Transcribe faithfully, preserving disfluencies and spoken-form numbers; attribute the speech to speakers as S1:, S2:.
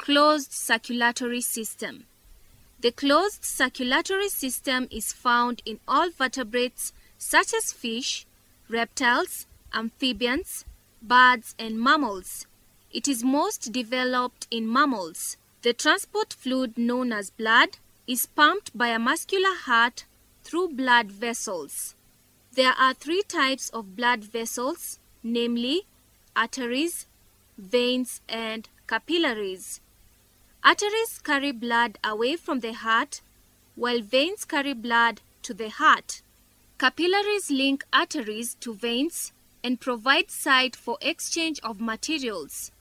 S1: Closed circulatory system. The closed circulatory system is found in all vertebrates such as fish, reptiles, amphibians, birds, and mammals. It is most developed in mammals. The transport fluid known as blood is pumped by a muscular heart through blood vessels. There are three types of blood vessels, namely arteries, veins, and capillaries. Arteries carry blood away from the heart, while veins carry blood to the heart. Capillaries link arteries to veins and provide site for exchange of materials.